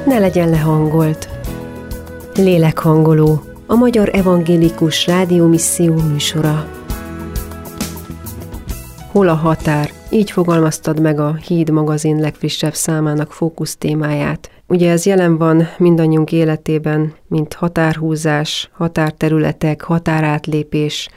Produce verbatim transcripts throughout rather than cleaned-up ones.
ne legyen lehangolt. Lélekhangoló, a Magyar Evangélikus Rádiómisszió műsora. Hol a határ? Így fogalmaztad meg a Híd magazin legfrissebb számának fókusztémáját. Ugye ez jelen van mindannyiunk életében, mint határhúzás, határterületek, határátlépés,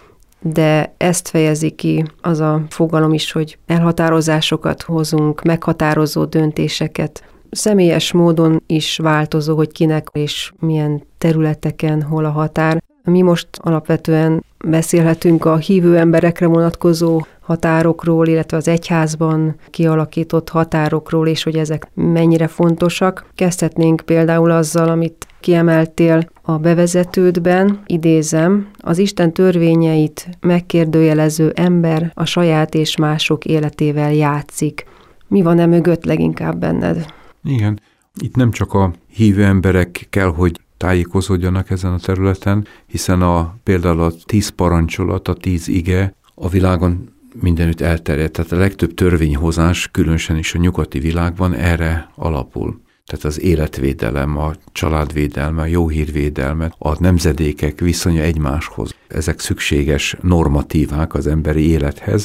de ezt fejezi ki az a fogalom is, hogy elhatározásokat hozunk, meghatározó döntéseket. Személyes módon is változó, hogy kinek és milyen területeken hol a határ. Mi most alapvetően beszélhetünk a hívő emberekre vonatkozó határokról, illetve az egyházban kialakított határokról, és hogy ezek mennyire fontosak. Kezdhetnénk például azzal, amit kiemeltél a bevezetődben, idézem, az Isten törvényeit megkérdőjelező ember a saját és mások életével játszik. Mi van e mögött leginkább benned? Igen, itt nem csak a hívő emberek kell, hogy tájékozódjanak ezen a területen, hiszen a, például a tíz parancsolat, a tíz ige a világon mindenütt elterjedt. Tehát a legtöbb törvényhozás, különösen is a nyugati világban erre alapul. Tehát az életvédelem, a családvédelme, a jó hírvédelme, a nemzedékek viszonya egymáshoz. Ezek szükséges normatívák az emberi élethez,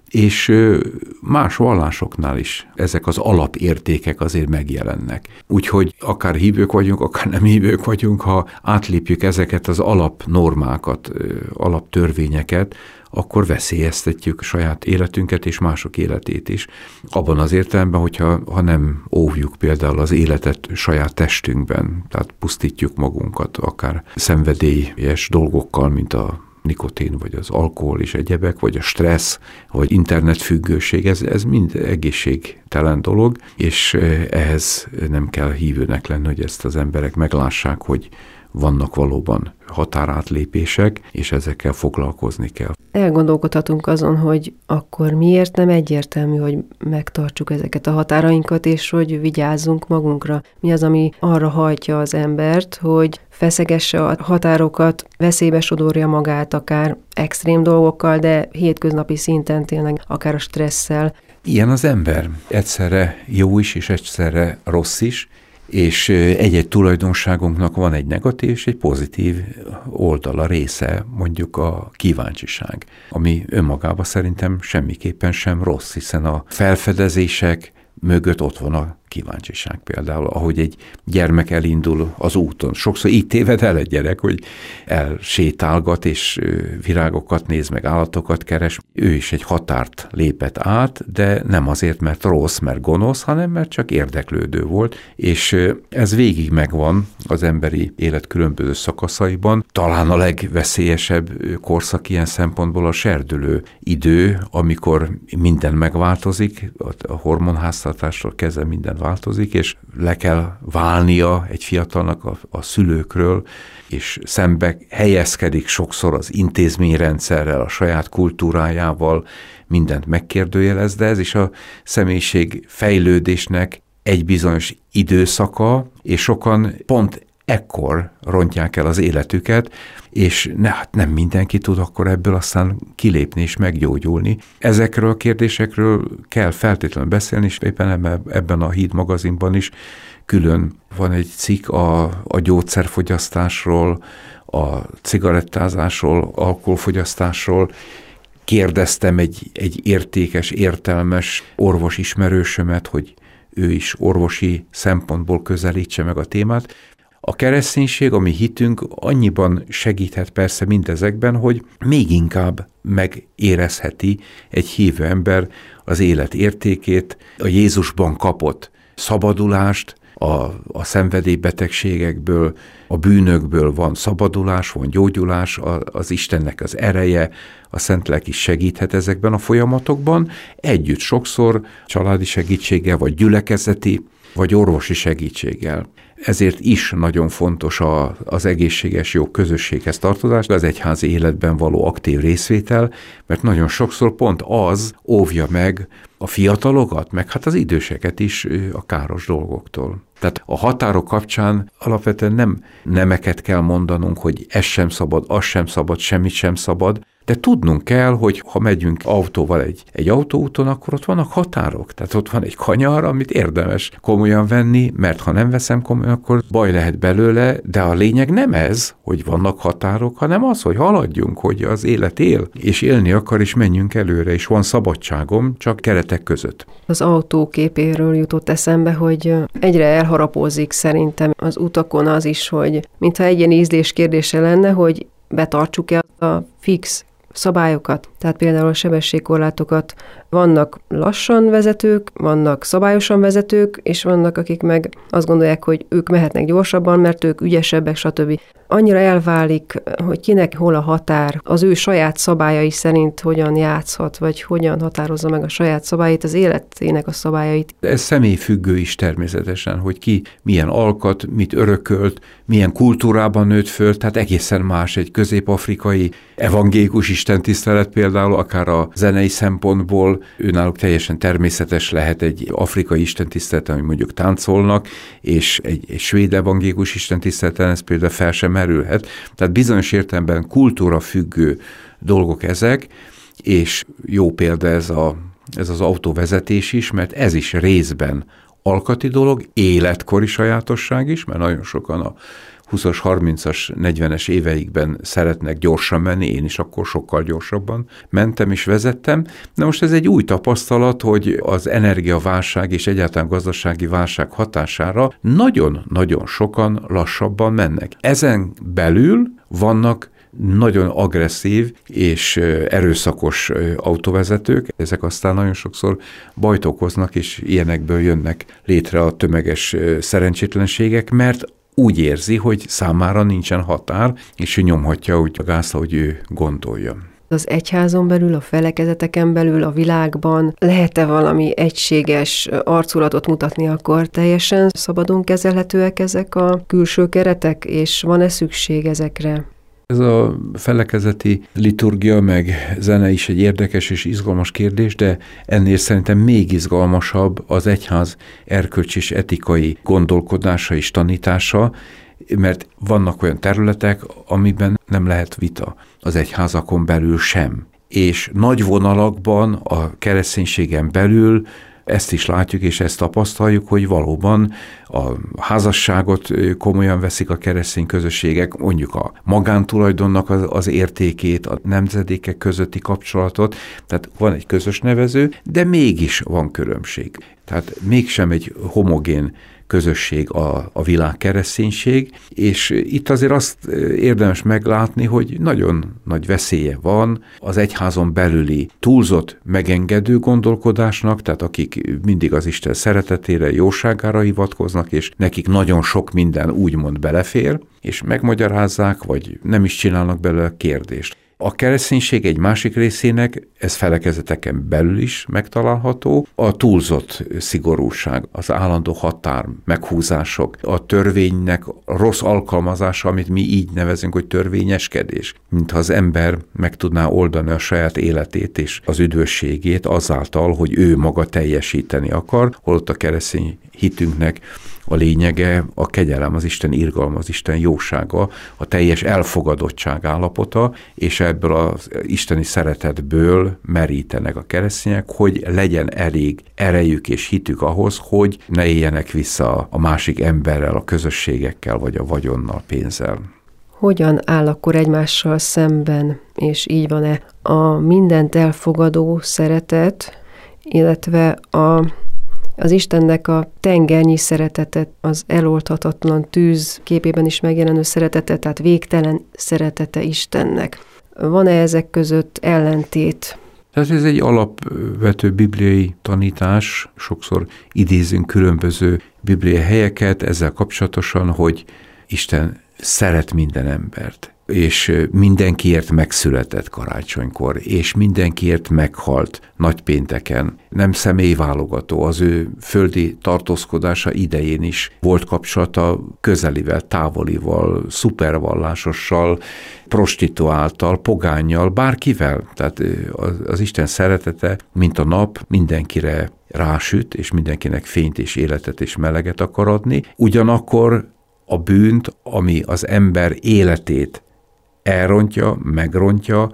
és más vallásoknál is ezek az alapértékek azért megjelennek. Úgyhogy akár hívők vagyunk, akár nem hívők vagyunk, ha átlépjük ezeket az alapnormákat, alaptörvényeket, akkor veszélyeztetjük saját életünket és mások életét is. Abban az értelemben, hogyha ha nem óvjuk például az életet saját testünkben, tehát pusztítjuk magunkat akár szenvedélyes dolgokkal, mint a nikotin, vagy az alkohol és egyebek, vagy a stressz, vagy internetfüggőség, ez, ez mind egészségtelen dolog, és ehhez nem kell hívőnek lenni, hogy ezt az emberek meglássák, hogy vannak valóban határátlépések, és ezekkel foglalkozni kell. Elgondolkodhatunk azon, hogy akkor miért nem egyértelmű, hogy megtartsuk ezeket a határainkat, és hogy vigyázzunk magunkra. Mi az, ami arra hajtja az embert, hogy feszegesse a határokat, veszélybe sodorja magát akár extrém dolgokkal, de hétköznapi szinten tényleg akár a stresszel. Ilyen az ember. Egyszerre jó is, és egyszerre rossz is, és egy-egy tulajdonságunknak van egy negatív és egy pozitív oldala, része, mondjuk a kíváncsiság, ami önmagában szerintem semmiképpen sem rossz, hiszen a felfedezések mögött ott van a kíváncsiság például, ahogy egy gyermek elindul az úton. Sokszor így téved el egy gyerek, hogy elsétálgat, és virágokat néz, meg állatokat keres. Ő is egy határt lépett át, de nem azért, mert rossz, mert gonosz, hanem mert csak érdeklődő volt, és ez végig megvan az emberi élet különböző szakaszaiban. Talán a legveszélyesebb korszak ilyen szempontból a serdülő idő, amikor minden megváltozik, a hormonháztartásról kezdve minden változik, és le kell válnia egy fiatalnak a, a szülőkről, és szembe helyezkedik sokszor az intézményrendszerrel, a saját kultúrájával, mindent megkérdőjelez, de ez is a személyiség fejlődésnek egy bizonyos időszaka, és sokan pont ekkor rontják el az életüket, és ne, hát nem mindenki tud akkor ebből aztán kilépni és meggyógyulni. Ezekről a kérdésekről kell feltétlenül beszélni, és éppen ebben a Híd magazinban is külön van egy cikk a, a gyógyszerfogyasztásról, a cigarettázásról, alkoholfogyasztásról. Kérdeztem egy, egy értékes, értelmes orvosismerősömet, hogy ő is orvosi szempontból közelítse meg a témát. A kereszténység, a mi hitünk annyiban segíthet persze mindezekben, hogy még inkább megérezheti egy hívő ember az élet értékét, a Jézusban kapott szabadulást, a, a szenvedélybetegségekből, a bűnökből van szabadulás, van gyógyulás, a, az Istennek az ereje, a Szentlélek is segíthet ezekben a folyamatokban, együtt sokszor családi segítséggel, vagy gyülekezeti, vagy orvosi segítséggel. Ezért is nagyon fontos a, az egészséges jó közösséghez tartozás, az egyházi életben való aktív részvétel, mert nagyon sokszor pont az óvja meg a fiatalokat, meg hát az időseket is a káros dolgoktól. Tehát a határok kapcsán alapvetően nem nemeket kell mondanunk, hogy ez sem szabad, az sem szabad, semmit sem szabad. De tudnunk kell, hogy ha megyünk autóval egy, egy autóúton, akkor ott vannak határok. Tehát ott van egy kanyar, amit érdemes komolyan venni, mert ha nem veszem komolyan, akkor baj lehet belőle, de a lényeg nem ez, hogy vannak határok, hanem az, hogy haladjunk, hogy az élet él, és élni akar, és menjünk előre, és van szabadságom, csak keretek között. Az autó képéről jutott eszembe, hogy egyre elharapózik szerintem az utakon az is, hogy mintha egy ilyen ízlés kérdése lenne, hogy betartsuk-e a fix szabályokat. Tehát például a sebességkorlátokat, vannak lassan vezetők, vannak szabályosan vezetők, és vannak, akik meg azt gondolják, hogy ők mehetnek gyorsabban, mert ők ügyesebbek, stb. Annyira elválik, hogy kinek hol a határ, az ő saját szabályai szerint hogyan játszhat, vagy hogyan határozza meg a saját szabályait, az életének a szabályait. Ez személyfüggő is természetesen, hogy ki milyen alkat, mit örökölt, milyen kultúrában nőtt föl, tehát egészen más egy közép-afrikai evangélikus istentisztelet például, akár a zenei szempontból, őnáluk teljesen természetes lehet egy afrikai istentisztelet, ami mondjuk táncolnak, és egy, egy svéd evangélikus istentiszteleten ez például fel sem merülhet. Tehát bizonyos értelemben kultúra függő dolgok ezek, és jó példa ez, a, ez az autóvezetés is, mert ez is részben alkati dolog, életkori sajátosság is, mert nagyon sokan a húszas, harmincas, negyvenes éveikben szeretnek gyorsan menni, én is akkor sokkal gyorsabban mentem és vezettem. De most ez egy új tapasztalat, hogy az energiaválság és egyáltalán gazdasági válság hatására nagyon-nagyon sokan lassabban mennek. Ezen belül vannak nagyon agresszív és erőszakos autóvezetők, ezek aztán nagyon sokszor bajt okoznak, és ilyenekből jönnek létre a tömeges szerencsétlenségek, mert úgy érzi, hogy számára nincsen határ, és ő nyomhatja úgy a gázt, ahogy ő gondolja. Az egyházon belül, a felekezeteken belül, a világban lehet-e valami egységes arculatot mutatni, akkor teljesen szabadon kezelhetőek ezek a külső keretek, és van-e szükség ezekre? Ez a felekezeti liturgia meg zene is egy érdekes és izgalmas kérdés, de ennél szerintem még izgalmasabb az egyház erkölcsi és etikai gondolkodása és tanítása, mert vannak olyan területek, amiben nem lehet vita az egyházakon belül sem. És nagy vonalakban a kereszténységen belül ezt is látjuk, és ezt tapasztaljuk, hogy valóban a házasságot komolyan veszik a keresztény közösségek, mondjuk a magántulajdonnak az, az értékét, a nemzedékek közötti kapcsolatot, tehát van egy közös nevező, de mégis van különbség. Tehát mégsem egy homogén közösség a, a világ kereszténység, és itt azért azt érdemes meglátni, hogy nagyon nagy veszélye van az egyházon belüli túlzott megengedő gondolkodásnak, tehát akik mindig az Isten szeretetére, jóságára hivatkoznak, és nekik nagyon sok minden úgymond belefér, és megmagyarázzák, vagy nem is csinálnak belőle kérdést. A kereszténység egy másik részének, ez felekezeteken belül is megtalálható, a túlzott szigorúság, az állandó határ meghúzások, a törvénynek rossz alkalmazása, amit mi így nevezünk, hogy törvényeskedés, mintha az ember meg tudná oldani a saját életét és az üdvösségét azáltal, hogy ő maga teljesíteni akar, holott a keresztény hitünknek a lényege a kegyelem, az Isten irgalma, az Isten jósága, a teljes elfogadottság állapota, és ebből az isteni szeretetből merítenek a keresztények, hogy legyen elég erejük és hitük ahhoz, hogy ne éljenek vissza a másik emberrel, a közösségekkel, vagy a vagyonnal, pénzzel. Hogyan áll akkor egymással szemben, és így van-e a mindent elfogadó szeretet, illetve a az Istennek a tengernyi szeretetet, az eloldhatatlan tűz képében is megjelenő szeretete, tehát végtelen szeretete Istennek. Van-e ezek között ellentét? Tehát ez egy alapvető bibliai tanítás, sokszor idézünk különböző bibliai helyeket ezzel kapcsolatosan, hogy Isten szeret minden embert, és mindenkiért megszületett karácsonykor, és mindenkiért meghalt nagypénteken. Nem személyválogató, az ő földi tartózkodása idején is volt kapcsolata közelivel, távolival, szupervallásossal, prostituáltal, pogánnyal, bárkivel. Tehát az Isten szeretete, mint a nap, mindenkire rásüt, és mindenkinek fényt és életet és meleget akar adni. Ugyanakkor a bűnt, ami az ember életét elrontja, megrontja,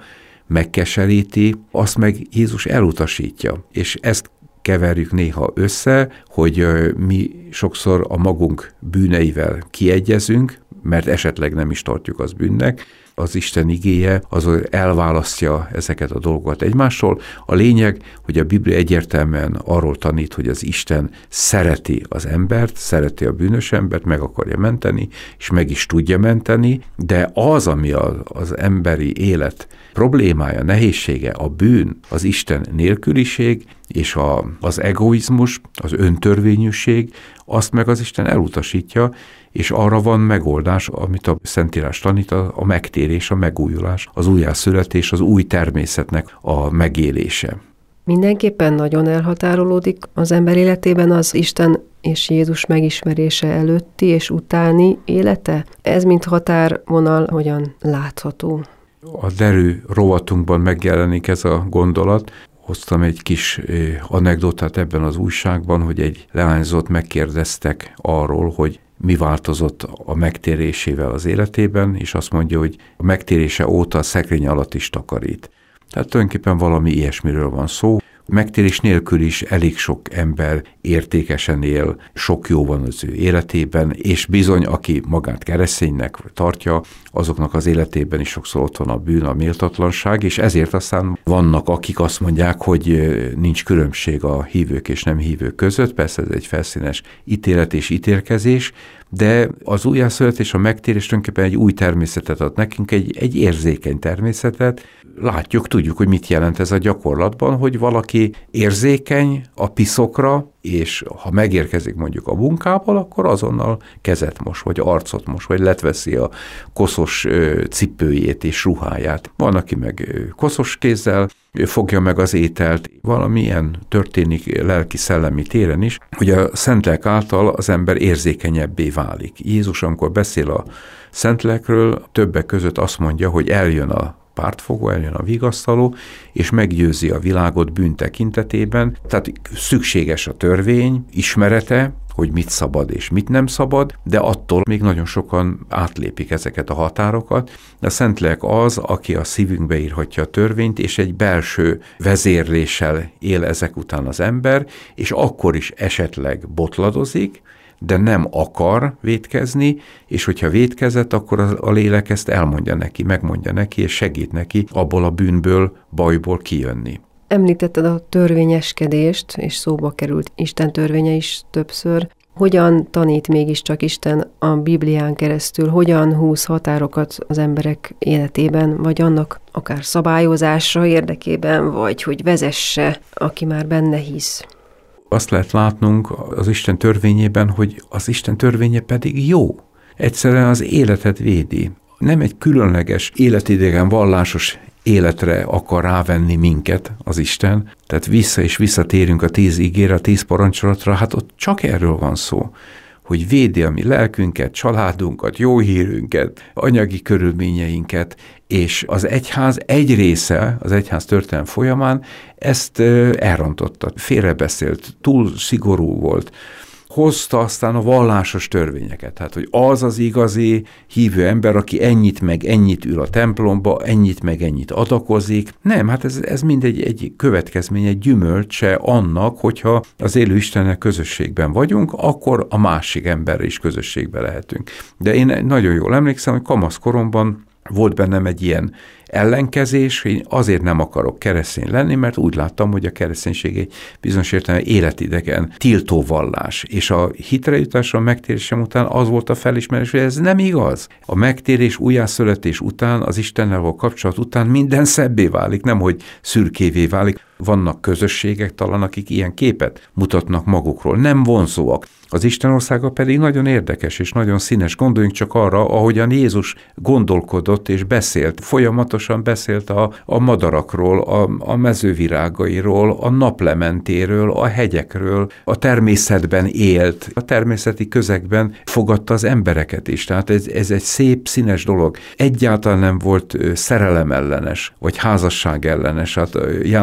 megkeseríti, azt meg Jézus elutasítja. És ezt keverjük néha össze, hogy mi sokszor a magunk bűneivel kiegyezünk, mert esetleg nem is tartjuk az bűnnek. Az Isten igéje az elválasztja ezeket a dolgokat egymástól. A lényeg, hogy a Biblia egyértelműen arról tanít, hogy az Isten szereti az embert, szereti a bűnös embert, meg akarja menteni, és meg is tudja menteni, de az, ami az emberi élet problémája, nehézsége, a bűn, az Isten nélküliség, és a, az egoizmus, az öntörvényűség, azt meg az Isten elutasítja, és arra van megoldás, amit a Szentírás tanít, a, a megtérés, a megújulás, az újjászületés, az új természetnek a megélése. Mindenképpen nagyon elhatárolódik az ember életében az Isten és Jézus megismerése előtti és utáni élete? Ez mint határvonal hogyan látható? A derű rovatunkban megjelenik ez a gondolat. Hoztam egy kis anekdotát ebben az újságban, hogy egy leányzót megkérdeztek arról, hogy mi változott a megtérésével az életében, és azt mondja, hogy a megtérése óta a szekrény alatt is takarít. Tehát tulajdonképpen valami ilyesmiről van szó. Megtérés nélkül is elég sok ember értékesen él, sok jó van az ő életében, és bizony, aki magát kereszténynek tartja, azoknak az életében is sokszor ott van a bűn, a méltatlanság, és ezért aztán vannak, akik azt mondják, hogy nincs különbség a hívők és nem hívők között, persze ez egy felszínes ítélet és ítélkezés, de az újjászületés, a megtérés tulajdonképpen egy új természetet ad nekünk, egy, egy érzékeny természetet. Látjuk, tudjuk, hogy mit jelent ez a gyakorlatban, hogy valaki érzékeny a piszokra, és ha megérkezik mondjuk a munkából, akkor azonnal kezet mos, vagy arcot mos, vagy letveszi a koszos cipőjét és ruháját. Van, aki meg koszos kézzel fogja meg az ételt. Valamilyen történik lelki-szellemi téren is, hogy a Szentlélek által az ember érzékenyebbé válik. Jézus, amikor beszél a Szentlélekről, többek között azt mondja, hogy eljön a pártfogó, eljön a vigasztaló, és meggyőzi a világot bűn tekintetében. Tehát szükséges a törvény ismerete, hogy mit szabad és mit nem szabad, de attól még nagyon sokan átlépik ezeket a határokat. A Szentlélek az, aki a szívünkbe írhatja a törvényt, és egy belső vezérléssel él ezek után az ember, és akkor is esetleg botladozik, de nem akar vétkezni, és hogyha vétkezett, akkor a lélek ezt elmondja neki, megmondja neki, és segít neki abból a bűnből, bajból kijönni. Említetted a törvényeskedést, és szóba került Isten törvénye is többször. Hogyan tanít mégiscsak Isten a Biblián keresztül? Hogyan húz határokat az emberek életében, vagy annak akár szabályozása érdekében, vagy hogy vezesse, aki már benne hisz? Azt lehet látnunk az Isten törvényében, hogy az Isten törvénye pedig jó. Egyszerűen az életet védi. Nem egy különleges, életidegen, vallásos életre akar rávenni minket az Isten, tehát vissza és visszatérünk a tíz ígére, a tíz parancsolatra, hát ott csak erről van szó, hogy védi a mi lelkünket, családunkat, jó hírünket, anyagi körülményeinket, és az egyház egy része, az egyház történelem folyamán ezt elrontotta, félrebeszélt, túl szigorú volt, hozta aztán a vallásos törvényeket, tehát hogy az az igazi hívő ember, aki ennyit meg ennyit ül a templomba, ennyit meg ennyit adakozik. Nem, hát ez, ez mindegy egy következmény, egy gyümölcse annak, hogyha az élő Istennel közösségben vagyunk, akkor a másik emberrel is közösségben lehetünk. De én nagyon jól emlékszem, hogy kamaszkoromban volt bennem egy ilyen ellenkezés, hogy én azért nem akarok keresztény lenni, mert úgy láttam, hogy a kereszténység egy bizonyos értelemben életidegen tiltó vallás. És a hitre jutásra, a megtérésem után az volt a felismerés, hogy ez nem igaz. A megtérés, újjászületés után, az Istennel való kapcsolat után minden szebbé válik, nem hogy szürkévé válik. Vannak közösségek talán, akik ilyen képet mutatnak magukról, nem vonzóak. Az Isten országa pedig nagyon érdekes és nagyon színes. Gondoljunk csak arra, ahogyan Jézus gondolkodott és beszélt. Folyamatosan beszélt a, a madarakról, a, a mezővirágairól, a naplementéről, a hegyekről, a természetben élt, a természeti közegben fogadta az embereket is. Tehát ez, ez egy szép, színes dolog. Egyáltalán nem volt szerelemellenes, vagy házasság ellenes. Hát János evangélium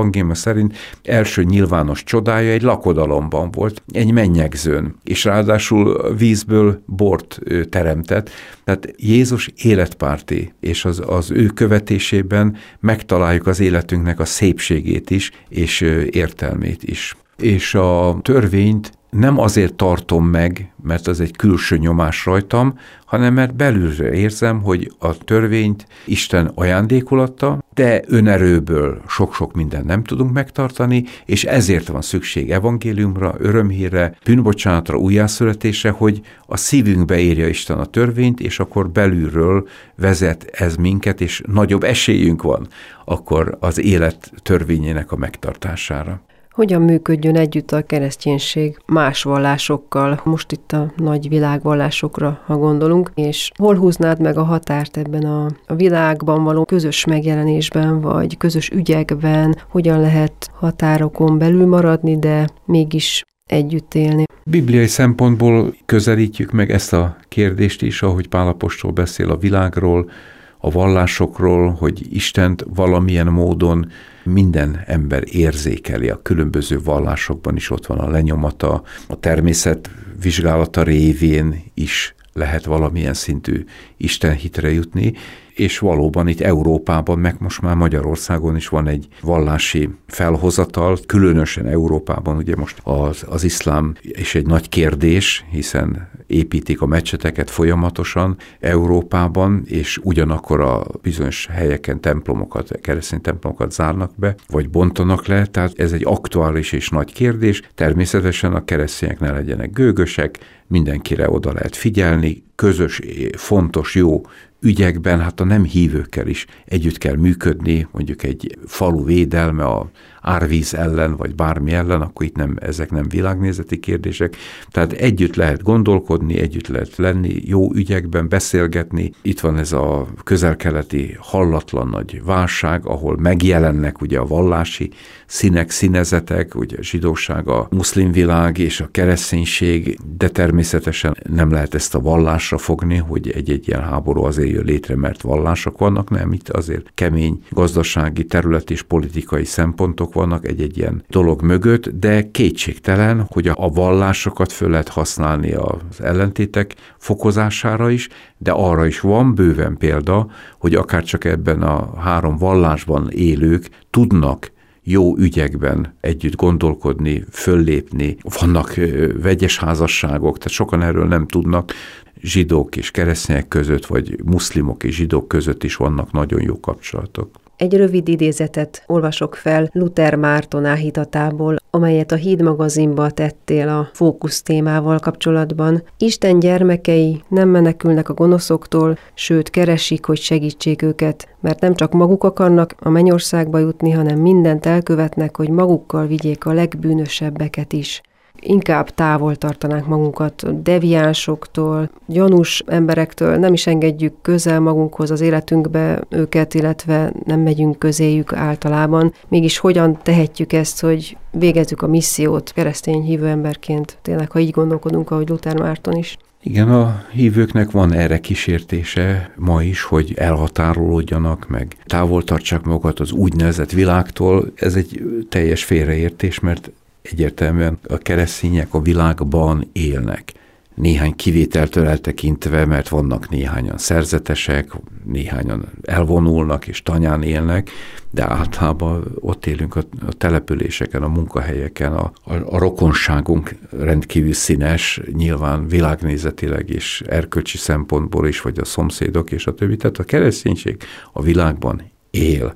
evangéliuma szerint első nyilvános csodája egy lakodalomban volt, egy mennyegzőn, és ráadásul vízből bort teremtett. Tehát Jézus életpárti, és az, az ő követésében megtaláljuk az életünknek a szépségét is, és értelmét is. És a törvényt nem azért tartom meg, mert az egy külső nyomás rajtam, hanem mert belülre érzem, hogy a törvényt Isten ajándékolatta, de önerőből sok-sok mindent nem tudunk megtartani, és ezért van szükség evangéliumra, örömhírre, bűnbocsánatra, újjászületésre, hogy a szívünkbe érje Isten a törvényt, és akkor belülről vezet ez minket, és nagyobb esélyünk van akkor az élet törvényének a megtartására. Hogyan működjön együtt a kereszténység más vallásokkal, most itt a nagy világvallásokra, ha gondolunk, és hol húznád meg a határt ebben a, a világban való közös megjelenésben, vagy közös ügyekben, hogyan lehet határokon belül maradni, de mégis együtt élni? Bibliai szempontból közelítjük meg ezt a kérdést is, ahogy Pál apostol beszél a világról, a vallásokról, hogy Istent valamilyen módon minden ember érzékeli, a különböző vallásokban is ott van a lenyomata, a természet vizsgálata révén is lehet valamilyen szintű istenhitre jutni, és valóban itt Európában, meg most már Magyarországon is van egy vallási felhozatal, különösen Európában, ugye most az, az iszlám is egy nagy kérdés, hiszen építik a mecseteket folyamatosan Európában, és ugyanakkor a bizonyos helyeken templomokat, keresztény templomokat zárnak be, vagy bontanak le, tehát ez egy aktuális és nagy kérdés. Természetesen a keresztények ne legyenek gőgösek, mindenkire oda lehet figyelni, közös, fontos, jó ügyekben, hát a nem hívőkkel is együtt kell működni, mondjuk egy falu védelme a árvíz ellen, vagy bármi ellen, akkor itt nem, ezek nem világnézeti kérdések. Tehát együtt lehet gondolkodni, együtt lehet lenni, jó ügyekben beszélgetni. Itt van ez a közel-keleti hallatlan nagy válság, ahol megjelennek ugye a vallási színek, színezetek, ugye a zsidóság, a muszlim világ és a kereszténység, de természetesen nem lehet ezt a vallásra fogni, hogy egy-egy ilyen háború azért jön létre, mert vallások vannak, nem, itt azért kemény gazdasági, területi és politikai szempontok vannak egy-egy ilyen dolog mögött, de kétségtelen, hogy a vallásokat föl lehet használni az ellentétek fokozására is, de arra is van bőven példa, hogy akár csak ebben a három vallásban élők tudnak jó ügyekben együtt gondolkodni, föllépni. Vannak vegyes házasságok, tehát sokan erről nem tudnak, zsidók és keresztények között, vagy muszlimok és zsidók között is vannak nagyon jó kapcsolatok. Egy rövid idézetet olvasok fel Luther Márton áhítatából, amelyet a Híd magazinba tettél a fókusz témával kapcsolatban. Isten gyermekei nem menekülnek a gonoszoktól, sőt keresik, hogy segítsék őket, mert nem csak maguk akarnak a mennyországba jutni, hanem mindent elkövetnek, hogy magukkal vigyék a legbűnösebbeket is. Inkább távol tartanánk magunkat deviánsoktól, gyanús emberektől, nem is engedjük közel magunkhoz az életünkbe őket, illetve nem megyünk közéjük általában. Mégis hogyan tehetjük ezt, hogy végezzük a missziót keresztény hívő emberként, tényleg, ha így gondolkodunk, ahogy Luther Márton is? Igen, a hívőknek van erre kísértése ma is, hogy elhatárolódjanak, meg távol tartsák magukat az úgynevezett világtól. Ez egy teljes félreértés, mert egyértelműen a keresztények a világban élnek. Néhány kivételtől eltekintve, mert vannak néhányan szerzetesek, néhányan elvonulnak és tanyán élnek, de általában ott élünk a, a településeken, a munkahelyeken, a, a, a rokonságunk rendkívül színes, nyilván világnézetileg és erkölcsi szempontból is, vagy a szomszédok és a többi. Tehát a kereszténység a világban él,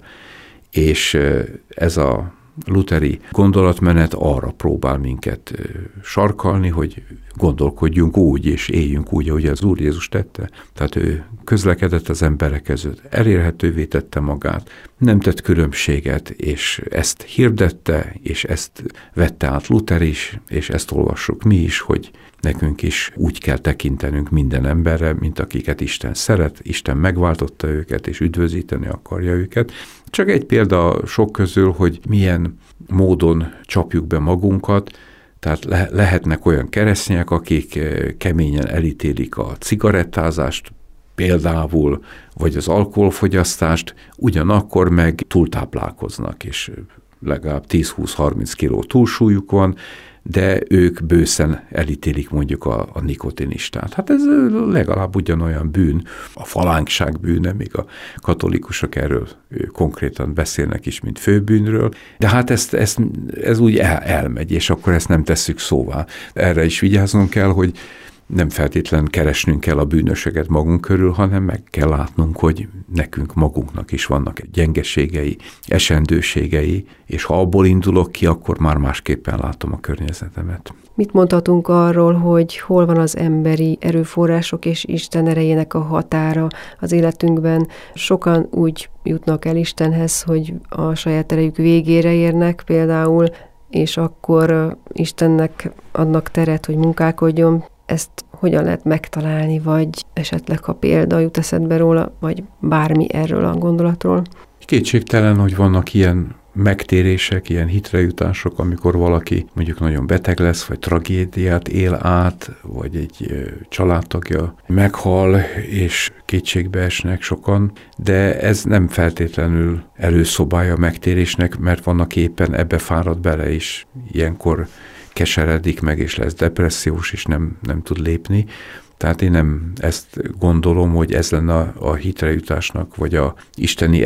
és ez a lutheri gondolatmenet arra próbál minket sarkalni, hogy gondolkodjunk úgy, és éljünk úgy, ahogy az Úr Jézus tette. Tehát ő közlekedett az emberek között, elérhetővé tette magát, nem tett különbséget, és ezt hirdette, és ezt vette át Luther is, és ezt olvassuk mi is, hogy nekünk is úgy kell tekintenünk minden emberre, mint akiket Isten szeret, Isten megváltotta őket, és üdvözíteni akarja őket. Csak egy példa sok közül, hogy milyen módon csapjuk be magunkat, tehát le- lehetnek olyan keresztények, akik keményen elítélik a cigarettázást, például, vagy az alkoholfogyasztást, ugyanakkor meg túltáplálkoznak, és legalább tíz-húsz-harminc kiló túlsúlyuk van, de ők bőszen elítélik mondjuk a, a nikotinistát. Hát ez legalább ugyanolyan bűn, a falánkság bűne, még a katolikusok erről konkrétan beszélnek is, mint főbűnről, de hát ezt, ezt, ez úgy el, elmegy, és akkor ezt nem tesszük szóvá. Erre is vigyáznunk kell, hogy nem feltétlen keresnünk kell a bűnösöket magunk körül, hanem meg kell látnunk, hogy nekünk magunknak is vannak gyengeségei, esendőségei, és ha abból indulok ki, akkor már másképpen látom a környezetemet. Mit mondhatunk arról, hogy hol van az emberi erőforrások és Isten erejének a határa az életünkben? Sokan úgy jutnak el Istenhez, hogy a saját erejük végére érnek például, és akkor Istennek adnak teret, hogy munkálkodjon. Ezt hogyan lehet megtalálni, vagy esetleg, ha példa jut eszedbe róla, vagy bármi erről a gondolatról? Kétségtelen, hogy vannak ilyen megtérések, ilyen hitrejutások, amikor valaki mondjuk nagyon beteg lesz, vagy tragédiát él át, vagy egy családtagja meghal, és kétségbe esnek sokan, de ez nem feltétlenül előszobája a megtérésnek, mert vannak éppen ebbe fárad bele is. Ilyenkor keseredik meg, és lesz depressziós, és nem, nem tud lépni. Tehát én nem ezt gondolom, hogy ez lenne a, a hitrejutásnak, vagy a isteni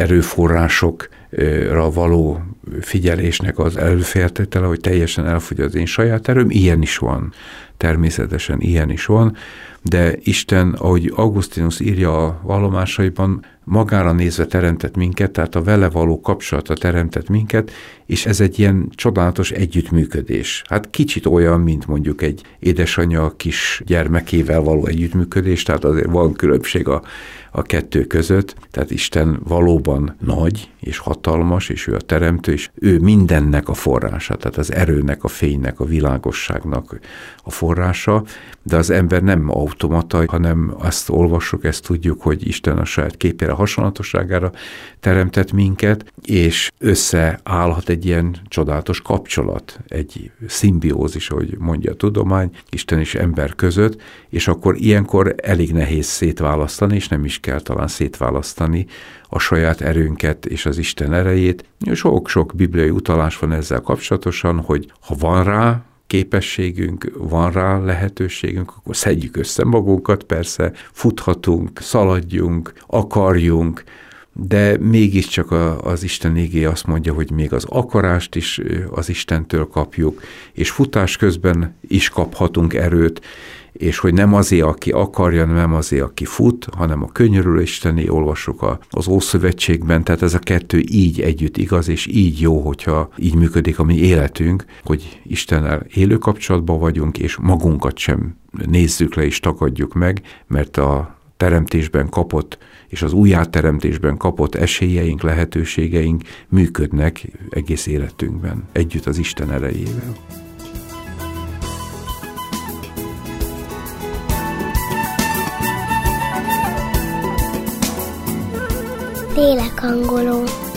erőforrásokra való figyelésnek az előfeltétele, hogy teljesen elfogy az én saját erőm. Ilyen is van. Természetesen ilyen is van. De Isten, ahogy Augustinus írja a vallomásaiban, magára nézve teremtett minket, tehát a vele való kapcsolata teremtett minket, és ez egy ilyen csodálatos együttműködés. Hát kicsit olyan, mint mondjuk egy édesanyja kis gyermekével való együttműködés, tehát azért van különbség a, a kettő között. Tehát Isten valóban nagy és hatalmas, és ő a teremtő, és ő mindennek a forrása, tehát az erőnek, a fénynek, a világosságnak a forrása, de az ember nem automata, hanem azt olvassuk, ezt tudjuk, hogy Isten a saját képére, hasonlatosságára teremtett minket, és összeállhat egy ilyen csodálatos kapcsolat, egy szimbiózis, ahogy mondja a tudomány, Isten és ember között, és akkor ilyenkor elég nehéz szétválasztani, és nem is kell talán szétválasztani a saját erőnket és az Isten erejét. Sok-sok bibliai utalás van ezzel kapcsolatosan, hogy ha van rá képességünk, van rá lehetőségünk, akkor szedjük össze magunkat, persze, futhatunk, szaladjunk, akarjunk, de mégiscsak az Isten igéje azt mondja, hogy még az akarást is az Istentől kapjuk, és futás közben is kaphatunk erőt, és hogy nem azért, aki akarja, nem azért, aki fut, hanem a könyörülő isteni, olvassuk az Ószövetségben, tehát ez a kettő így együtt igaz, és így jó, hogyha így működik a mi életünk, hogy Istennel élő kapcsolatban vagyunk, és magunkat sem nézzük le és tagadjuk meg, mert a teremtésben kapott, és az újjáteremtésben kapott esélyeink, lehetőségeink működnek egész életünkben, együtt az Isten erejével. Lélekangoló.